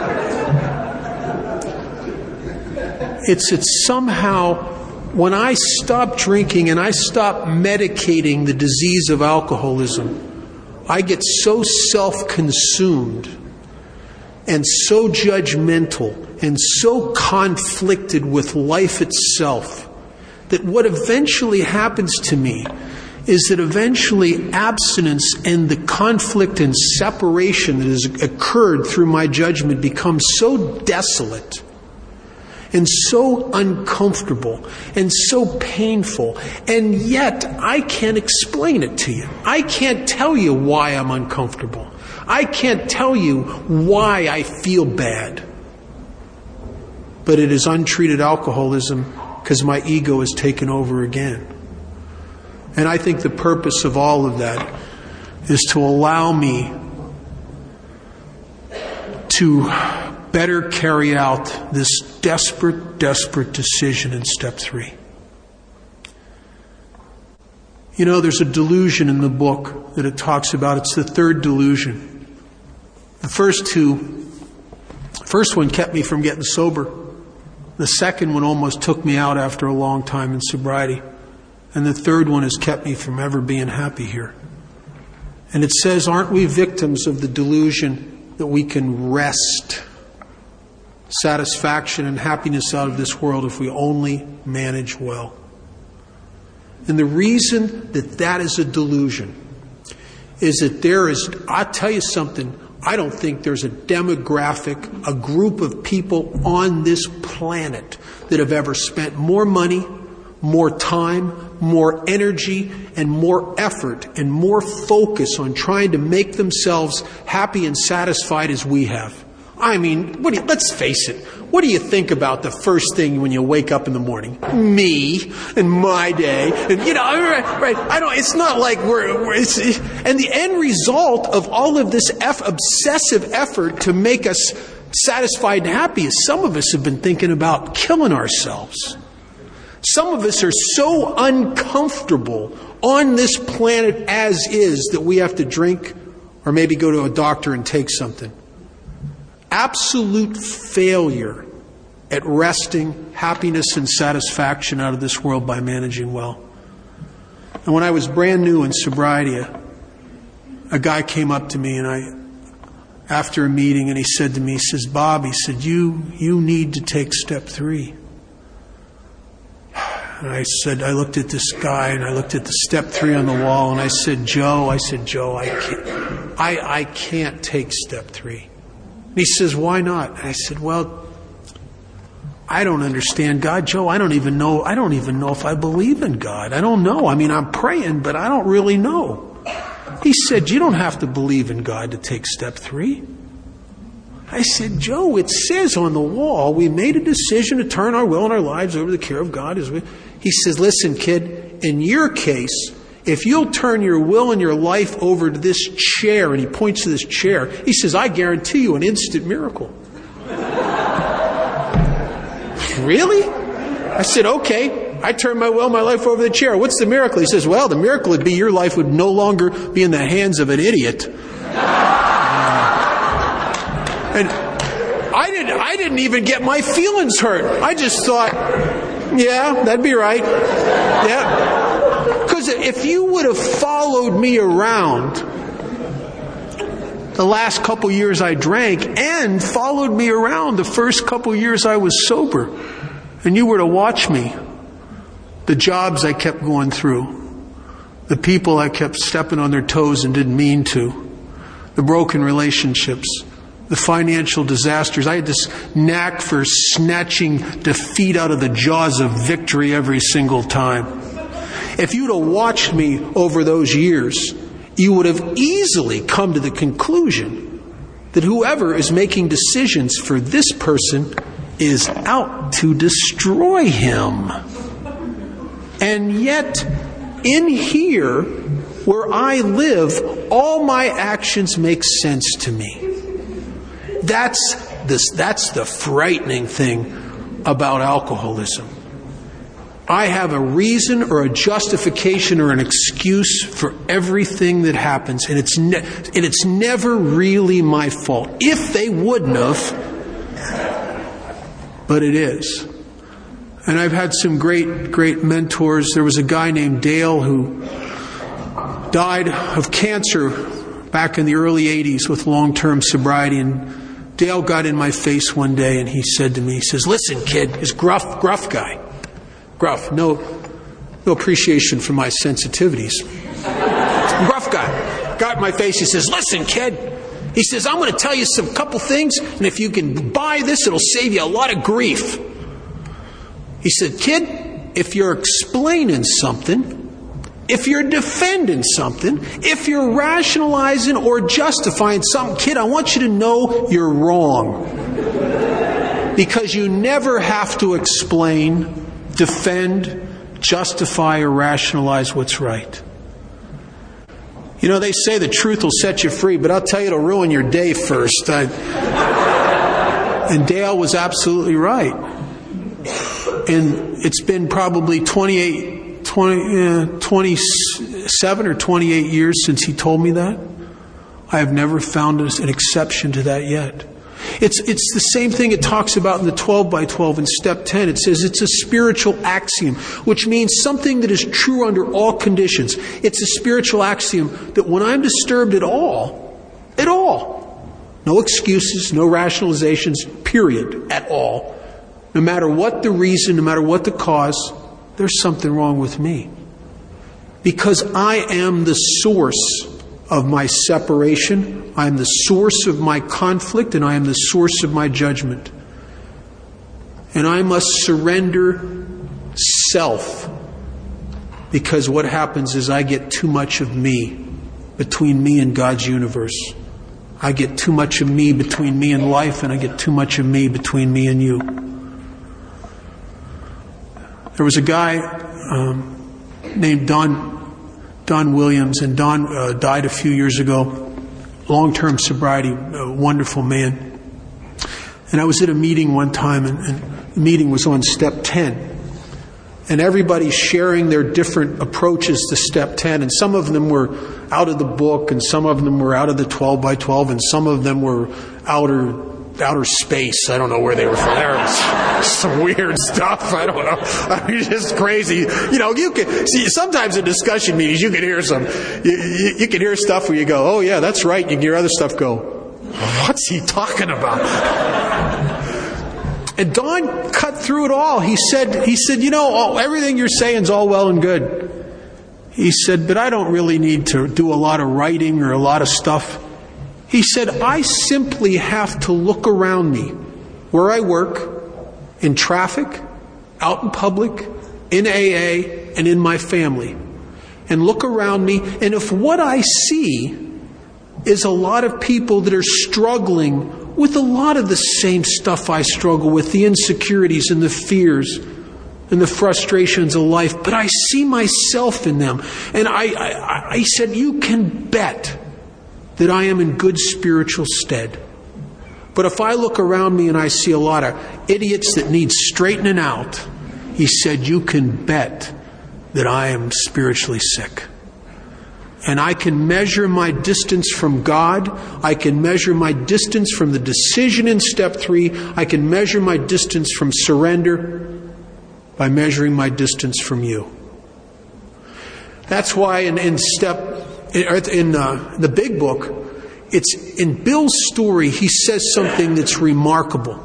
It's it's somehow, when I stop drinking and I stop medicating the disease of alcoholism, I get so self-consumed and so judgmental and so conflicted with life itself that what eventually happens to me is that eventually abstinence and the conflict and separation that has occurred through my judgment becomes so desolate and so uncomfortable and so painful, and yet I can't explain it to you. I can't tell you why I'm uncomfortable. I can't tell you why I feel bad. But it is untreated alcoholism because my ego has taken over again. And I think the purpose of all of that is to allow me to better carry out this desperate, desperate decision in step three. You know, there's a delusion in the book that it talks about. It's the third delusion. The first two, the first one kept me from getting sober. The second one almost took me out after a long time in sobriety. And the third one has kept me from ever being happy here. And it says, aren't we victims of the delusion that we can wrest satisfaction and happiness out of this world if we only manage well? And the reason that that is a delusion is that there is, I'll tell you something, I don't think there's a demographic, a group of people on this planet that have ever spent more money, more time, more energy, and more effort and more focus on trying to make themselves happy and satisfied as we have. I mean, what do you, let's face it. What do you think about the first thing when you wake up in the morning? Me and my day, and you know, right? right I don't. It's not like we're. we're it's, and the end result of all of this F, obsessive effort to make us satisfied and happy is some of us have been thinking about killing ourselves. Some of us are so uncomfortable on this planet as is that we have to drink or maybe go to a doctor and take something. Absolute failure at wresting happiness and satisfaction out of this world by managing well. And when I was brand new in sobriety, a, a guy came up to me and I, after a meeting, and he said to me, he says, Bob, he said, you, you need to take step three. And I said, I looked at this guy and I looked at the step three on the wall and I said, Joe, I said, Joe, I can't, I, I can't take step three. And he says, why not? And I said, well, I don't understand God, Joe. I don't even know, I don't even know if I believe in God. I don't know. I mean, I'm praying, but I don't really know. He said, you don't have to believe in God to take step three. I said, Joe, it says on the wall, we made a decision to turn our will and our lives over to the care of God. As we, he says, listen, kid, in your case, if you'll turn your will and your life over to this chair, and he points to this chair, he says, I guarantee you an instant miracle. Really? I said, okay. I turned my will and my life over to the chair. What's the miracle? He says, well, the miracle would be your life would no longer be in the hands of an idiot. And I didn't, I didn't even get my feelings hurt. I just thought, yeah, that'd be right. Yeah. Because if you would have followed me around the last couple years I drank and followed me around the first couple years I was sober, and you were to watch me, the jobs I kept going through, the people I kept stepping on their toes and didn't mean to, the broken relationships, the financial disasters. I had this knack for snatching defeat out of the jaws of victory every single time. If you'd have watched me over those years, you would have easily come to the conclusion that whoever is making decisions for this person is out to destroy him. And yet, in here, where I live, all my actions make sense to me. That's this, that's the frightening thing about alcoholism. I have a reason or a justification or an excuse for everything that happens, and it's ne- and it's never really my fault. If they wouldn't have, but it is. And I've had some great, great mentors. There was a guy named Dale who died of cancer back in the early eighties with long-term sobriety, and Dale got in my face one day and he said to me, he says, listen, kid, this gruff, gruff guy. Gruff, no, no appreciation for my sensitivities. Gruff guy, got in my face. He says, listen, kid. He says, I'm going to tell you some couple things, and if you can buy this, it'll save you a lot of grief. He said, kid, if you're explaining something, if you're defending something, if you're rationalizing or justifying something, kid, I want you to know you're wrong. Because you never have to explain, defend, justify, or rationalize what's right. You know, they say the truth will set you free, but I'll tell you it'll ruin your day first. I, and Dale was absolutely right. And it's been probably twenty-eight, twenty, uh, twenty-seven or twenty-eight years since he told me that. I have never found an exception to that yet. It's it's the same thing it talks about in the twelve by twelve in step ten. It says it's a spiritual axiom, which means something that is true under all conditions. It's a spiritual axiom that when I'm disturbed at all, at all, no excuses, no rationalizations, period, at all, no matter what the reason, no matter what the cause, there's something wrong with me. Because I am the source of my separation, I am the source of my conflict, and I am the source of my judgment. And I must surrender self, because what happens is I get too much of me between me and God's universe. I get too much of me between me and life, and I get too much of me between me and you. There was a guy um, named Don Don Williams, and Don uh, died a few years ago. Long-term sobriety, a wonderful man. And I was at a meeting one time, and, and the meeting was on step ten. And everybody's sharing their different approaches to step ten. And some of them were out of the book, and some of them were out of the twelve by twelve, and some of them were outer outer space. I don't know where they were from. There was some weird stuff. I don't know. I mean, just crazy. You know, you can see sometimes in discussion meetings, you can hear some, you, you, you can hear stuff where you go, oh yeah, that's right. You can hear other stuff go, what's he talking about? And Don cut through it all. He said, he said, you know, all, everything you're saying is all well and good. He said, but I don't really need to do a lot of writing or a lot of stuff. He said, I simply have to look around me, where I work, in traffic, out in public, in A A, and in my family, and look around me, and if what I see is a lot of people that are struggling with a lot of the same stuff I struggle with, the insecurities and the fears and the frustrations of life, but I see myself in them. And I, I, I said, you can bet that I am in good spiritual stead. But if I look around me and I see a lot of idiots that need straightening out, he said, you can bet that I am spiritually sick. And I can measure my distance from God. I can measure my distance from the decision in step three. I can measure my distance from surrender by measuring my distance from you. That's why in, in step in uh, the big book, it's in Bill's story, he says something that's remarkable.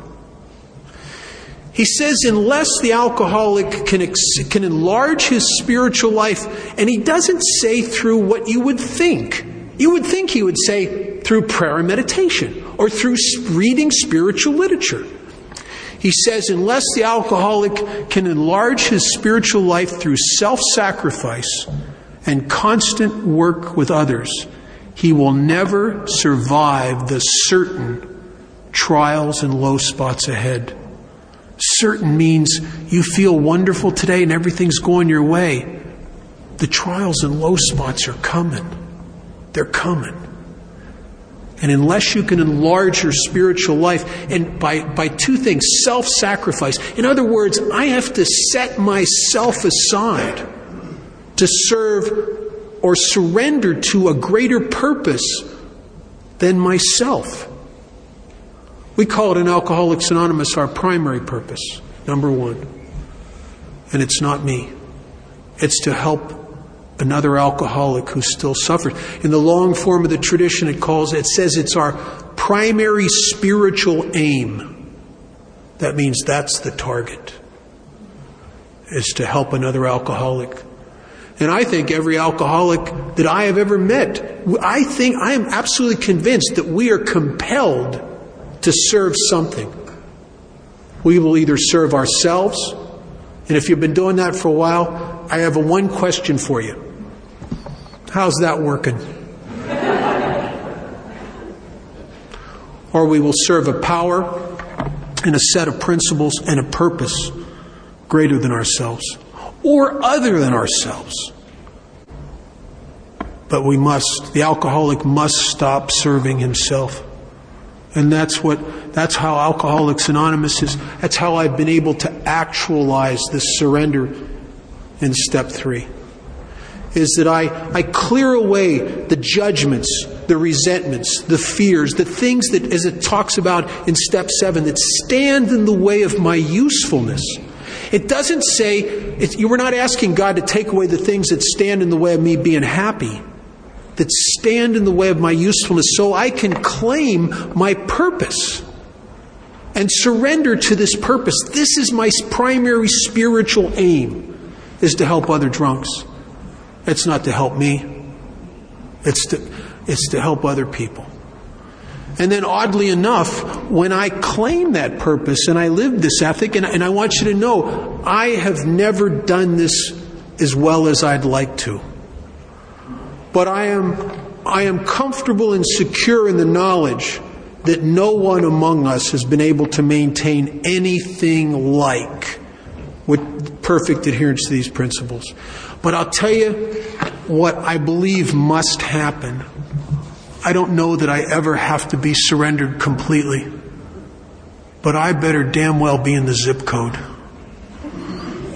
He says, unless the alcoholic can ex- can enlarge his spiritual life, and he doesn't say through what you would think. You would think he would say through prayer and meditation, or through reading spiritual literature. He says, unless the alcoholic can enlarge his spiritual life through self-sacrifice and constant work with others, he will never survive the certain trials and low spots ahead. Certain means you feel wonderful today and everything's going your way. The trials and low spots are coming. They're coming. And unless you can enlarge your spiritual life, and by, by two things, self-sacrifice. In other words, I have to set myself aside to serve or surrender to a greater purpose than myself. We call it in Alcoholics Anonymous our primary purpose, number one. And it's not me. It's to help another alcoholic who still suffers. In the long form of the tradition, it calls it says it's our primary spiritual aim. That means that's the target, is to help another alcoholic. And I think every alcoholic that I have ever met, I think I am absolutely convinced that we are compelled to serve something. We will either serve ourselves, and if you've been doing that for a while, I have a one question for you. How's that working? Or we will serve a power and a set of principles and a purpose greater than ourselves, or other than ourselves. But we must, the alcoholic must stop serving himself. And that's what, that's how Alcoholics Anonymous is, that's how I've been able to actualize this surrender in step three. Is that I, I clear away the judgments, the resentments, the fears, the things that, as it talks about in step seven, that stand in the way of my usefulness. It doesn't say, it, you were not asking God to take away the things that stand in the way of me being happy, that stand in the way of my usefulness, so I can claim my purpose and surrender to this purpose. This is my primary spiritual aim, is to help other drunks. It's not to help me. It's to, it's to help other people. And then oddly enough, when I claim that purpose and I live this ethic, and, and I want you to know, I have never done this as well as I'd like to. But I am, I am comfortable and secure in the knowledge that no one among us has been able to maintain anything like with perfect adherence to these principles. But I'll tell you what I believe must happen. I don't know that I ever have to be surrendered completely, but I better damn well be in the zip code.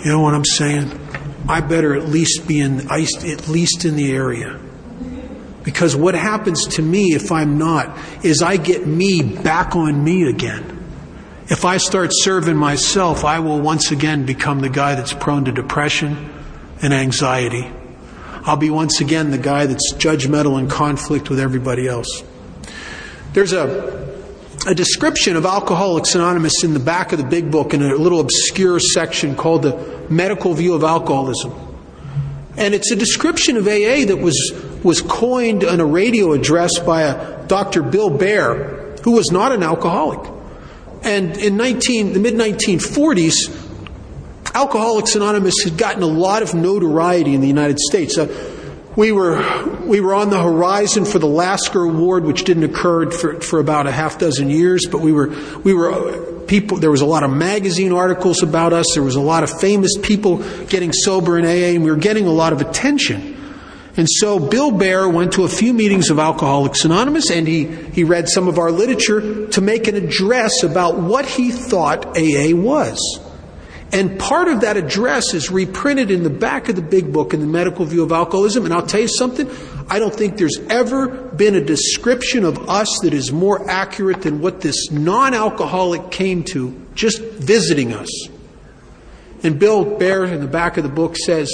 You know what I'm saying? I better at least be in, at least in the area. Because what happens to me if I'm not is I get me back on me again. If I start serving myself, I will once again become the guy that's prone to depression and anxiety. I'll be once again the guy that's judgmental and conflict with everybody else. There's a, a description of Alcoholics Anonymous in the back of the big book in a little obscure section called the Medical View of Alcoholism. And it's a description of A A that was, was coined on a radio address by a Doctor Bill Baer, who was not an alcoholic. And in nineteen, the mid nineteen forties, Alcoholics Anonymous had gotten a lot of notoriety in the United States. Uh, we were we were on the horizon for the Lasker Award, which didn't occur for, for about a half dozen years. But we were we were uh, people. There was a lot of magazine articles about us. There was a lot of famous people getting sober in A A, and we were getting a lot of attention. And so Bill Baer went to a few meetings of Alcoholics Anonymous, and he, he read some of our literature to make an address about what he thought A A was. And part of that address is reprinted in the back of the big book in the Medical View of Alcoholism. And I'll tell you something, I don't think there's ever been a description of us that is more accurate than what this non-alcoholic came to just visiting us. And Bill Baer in the back of the book says,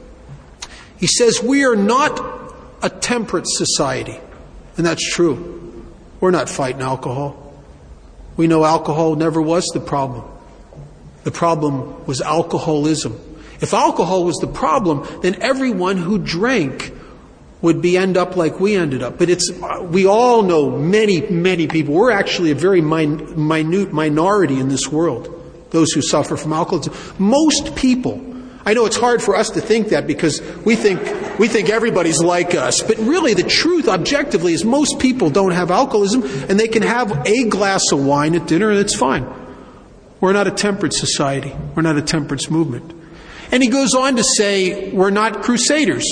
he says, we are not a temperate society. And that's true. We're not fighting alcohol. We know alcohol never was the problem. The problem was alcoholism. If alcohol was the problem, then everyone who drank would be end up like we ended up. But it's we all know many, many people. We're actually a very min, minute minority in this world, those who suffer from alcoholism. Most people, I know it's hard for us to think that because we think we think everybody's like us. But really the truth objectively is most people don't have alcoholism, and they can have a glass of wine at dinner and it's fine. We're not a temperate society. We're not a temperance movement. And he goes on to say we're not crusaders.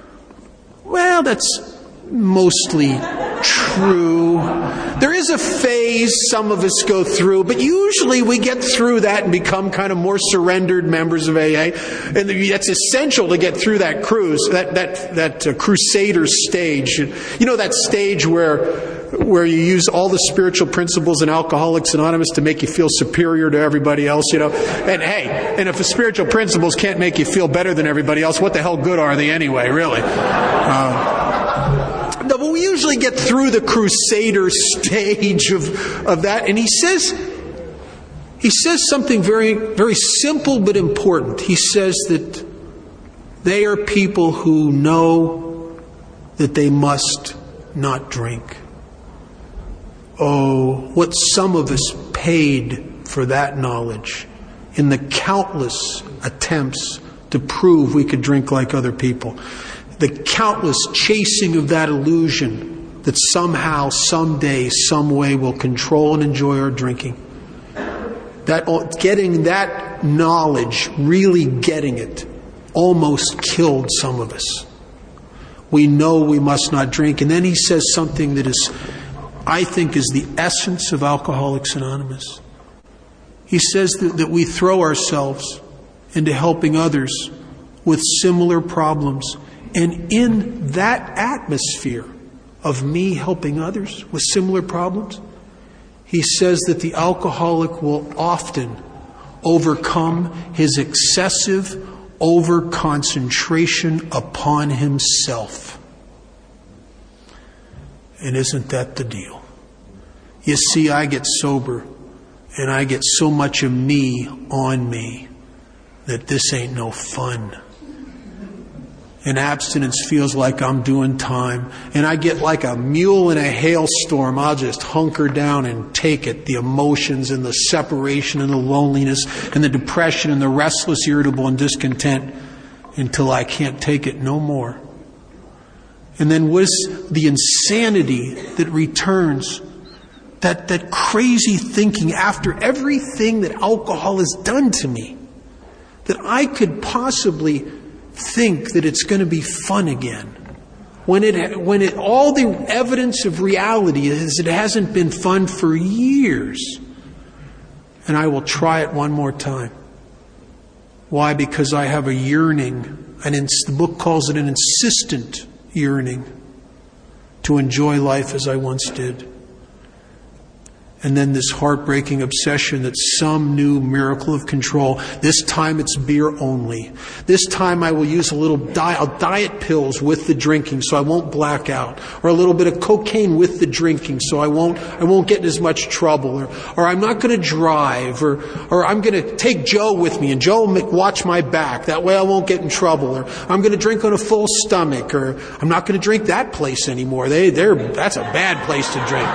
Well, that's mostly true. There is a phase some of us go through, but usually we get through that and become kind of more surrendered members of A A. And that's essential to get through that cruise, that that that uh, crusader stage. You know, that stage where where you use all the spiritual principles in Alcoholics Anonymous to make you feel superior to everybody else, you know. And hey, and if the spiritual principles can't make you feel better than everybody else, what the hell good are they anyway, really? Uh, no, but we usually get through the crusader stage of, of that. And he says, he says something very, very simple but important. He says that they are people who know that they must not drink. Oh, what some of us paid for that knowledge in the countless attempts to prove we could drink like other people. The countless chasing of that illusion that somehow, someday, some way we'll control and enjoy our drinking. That getting that knowledge, really getting it, almost killed some of us. We know we must not drink. And then he says something that is, I think, is the essence of Alcoholics Anonymous. He says that, that we throw ourselves into helping others with similar problems. And in that atmosphere of me helping others with similar problems, he says that the alcoholic will often overcome his excessive over-concentration upon himself. And isn't that the deal? You see, I get sober and I get so much of me on me that this ain't no fun. And abstinence feels like I'm doing time. And I get like a mule in a hailstorm. I'll just hunker down and take it. The emotions and the separation and the loneliness and the depression and the restless, irritable, and discontent until I can't take it no more. And then what is the insanity that returns? That, that crazy thinking after everything that alcohol has done to me. That I could possibly think that it's going to be fun again. When it, when it, all the evidence of reality is it hasn't been fun for years. And I will try it one more time. Why? Because I have a yearning, and the book calls it an insistent yearning to enjoy life as I once did. And then this heartbreaking obsession that some new miracle of control. This time it's beer only. This time I will use a little diet, diet pills with the drinking so I won't black out. Or a little bit of cocaine with the drinking so I won't I won't get in as much trouble. Or, or I'm not going to drive. Or, or I'm going to take Joe with me and Joe will watch my back. That way I won't get in trouble. Or I'm going to drink on a full stomach. Or I'm not going to drink that place anymore. They, they're, that's a bad place to drink.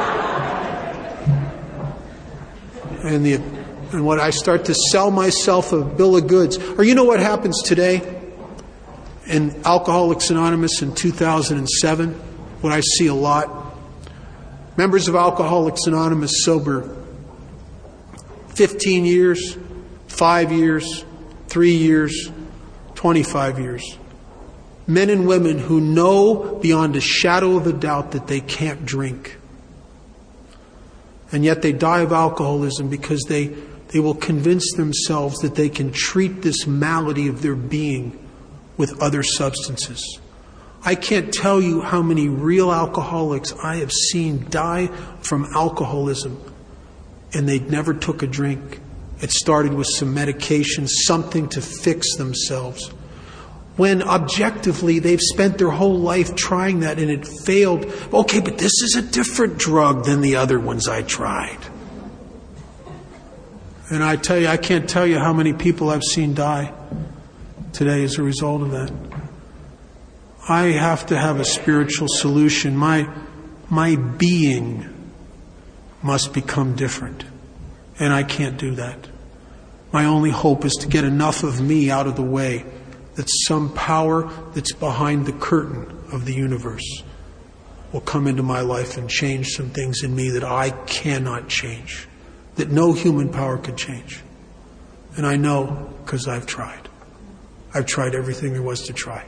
And the and when I start to sell myself a bill of goods. Or you know what happens today in Alcoholics Anonymous in two thousand seven? What I see a lot. Members of Alcoholics Anonymous sober fifteen years, five years, three years, twenty-five years. Men and women who know beyond a shadow of a doubt that they can't drink. And yet they die of alcoholism because they, they will convince themselves that they can treat this malady of their being with other substances. I can't tell you how many real alcoholics I have seen die from alcoholism and they never took a drink. It started with some medication, something to fix themselves. When objectively they've spent their whole life trying that and it failed. Okay, but this is a different drug than the other ones I tried. And I tell you, I can't tell you how many people I've seen die today as a result of that. I have to have a spiritual solution. My, my being must become different. And I can't do that. My only hope is to get enough of me out of the way that some power that's behind the curtain of the universe will come into my life and change some things in me that I cannot change, that no human power could change. And I know because I've tried. I've tried everything there was to try.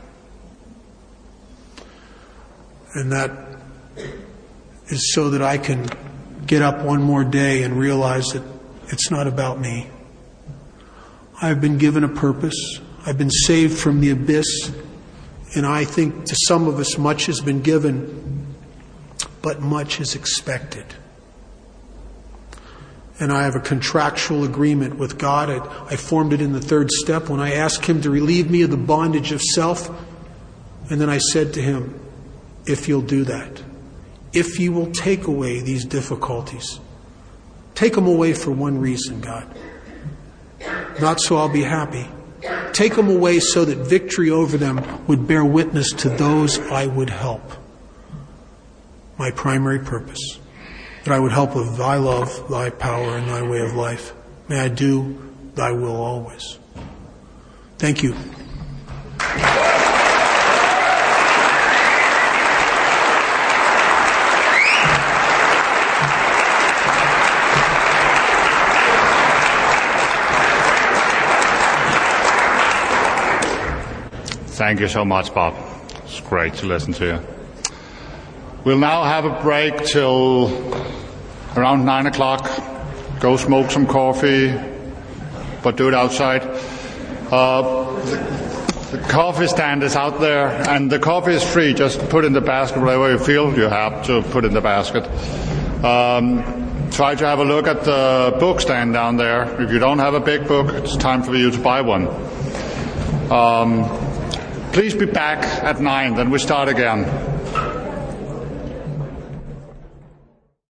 And that is so that I can get up one more day and realize that it's not about me. I've been given a purpose. I've been saved from the abyss, and I think to some of us much has been given, but much is expected. And I have a contractual agreement with God. I, I formed it in the third step when I asked Him to relieve me of the bondage of self. And then I said to Him, if you'll do that, if you will take away these difficulties, take them away for one reason, God. Not so I'll be happy. Take them away so that victory over them would bear witness to those I would help. My primary purpose. That I would help with Thy love, Thy power, and Thy way of life. May I do Thy will always. Thank you. Thank you so much, Bob. It's great to listen to you. We'll now have a break till around nine o'clock. Go smoke some coffee, but do it outside. Uh, the, the coffee stand is out there, and the coffee is free. Just put in the basket whatever you feel you have to put in the basket. Um, try to have a look at the book stand down there. If you don't have a big book, it's time for you to buy one. Um, Please be back at nine, then we start again.